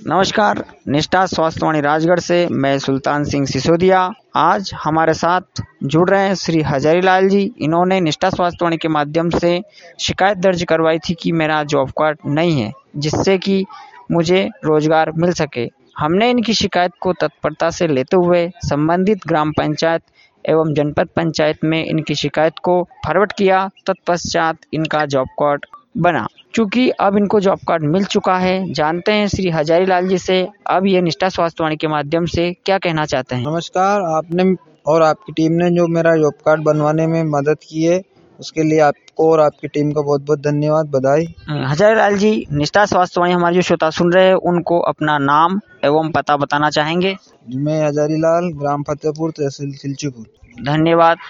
नमस्कार, निष्ठा स्वास्थ्यवाणी राजगढ़ से मैं सुल्तान सिंह सिसोदिया। आज हमारे साथ जुड़ रहे हैं श्री हजारीलाल जी। इन्होंने निष्ठा स्वास्थ्यवाणी के माध्यम से शिकायत दर्ज करवाई थी कि मेरा जॉब कार्ड नहीं है, जिससे कि मुझे रोजगार मिल सके। हमने इनकी शिकायत को तत्परता से लेते हुए संबंधित ग्राम पंचायत एवं जनपद पंचायत में इनकी शिकायत को फॉरवर्ड किया। तत्पश्चात इनका जॉब कार्ड बना। चूंकि अब इनको जॉब कार्ड मिल चुका है, जानते हैं श्री हजारीलाल जी से अब ये निष्ठा स्वास्थ्यवाणी के माध्यम से क्या कहना चाहते हैं। नमस्कार, आपने और आपकी टीम ने जो मेरा जॉब कार्ड बनवाने में मदद की है, उसके लिए आपको और आपकी टीम का बहुत बहुत धन्यवाद, बधाई। हजारीलाल जी, निष्ठा स्वास्थ्यवाणी हमारे जो श्रोता सुन रहे हैं उनको अपना नाम एवं पता बताना चाहेंगे। मैं हजारीलाल, ग्राम फतेहपुर, तहसील खिलचीपुर। धन्यवाद।